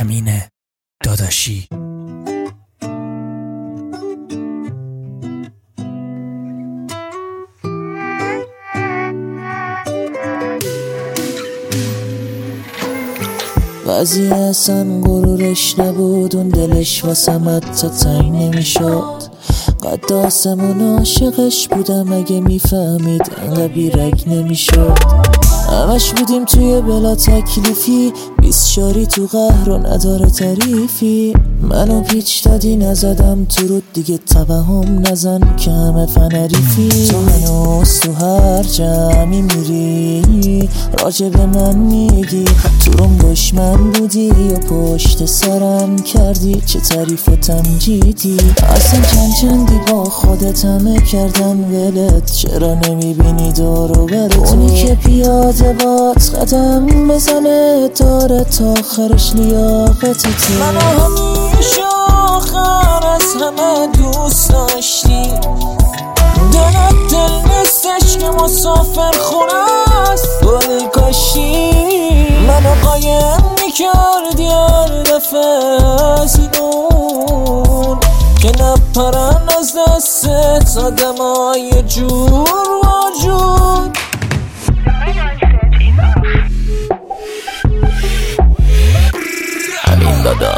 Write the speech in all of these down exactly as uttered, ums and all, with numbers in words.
امینه داداشی. قضیه اصلا غرورش نبود، اون دلش واسم حتی تنگ نمیشد. قد آسمون عاشقش بودم، اگه میفهمید انقدر بیرگ نمیشد. همش بودیم توی بلا تکلیفی، بیست شاری تو قهر و نداره تعریفی. منو پیچ دادی نزدم تو رود، دیگه توهم نزن که همه فنریفی. تو هنوز تو هر جمعی میری راجب من میگی، تو روم دشمن بودی و پشت سرم کردی چه تعریف و تمجیدی. اصلا چند چندی با خودت همه کردن ولت، چرا نمیبینی دارو برتو؟ اونی که پیاده بات قدم بزنه داره تا آخرش لیاقتت. منو همیشه آخر از همه دوست داشتی، دلت دل نیستش که مسافر خونه است. ولی کاشی منو قایم میکردی هر دفعه از اینون، که نپرن از دستت آدمای جور وجود. امین دادا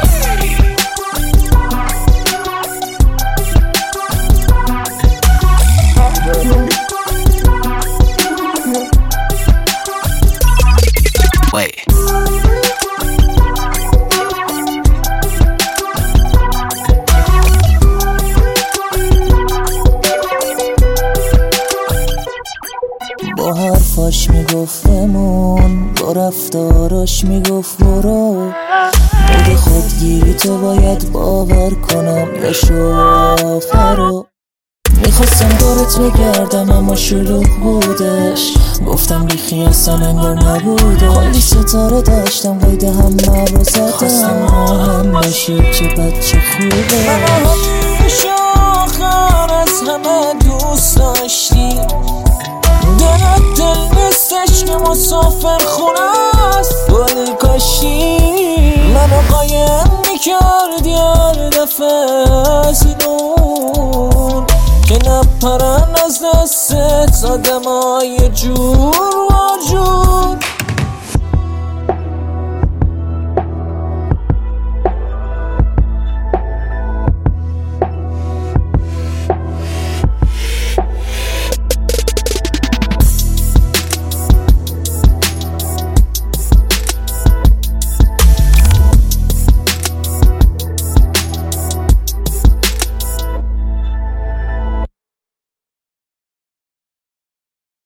با حرفاش میگفت بمون، با رفتاراش میگفت برو. مود خودگیری تو باید باور کنم یا شوخرو. میخواستم دورت بگردم اما شلوغ بودش، گفتم بیخی اصلا انگار نبوده. کلی ستاره داشتم قید همه رو زدم، خواستم آهم باشی چه بچه خوبه. منو همیشه آخر از همه دوست داشتی، دلت دل نیستش که مسافر خونه است. ولی کاشی منو قایم میکردی هر دفعه از اینون، که نپرن از دستت آدمای جور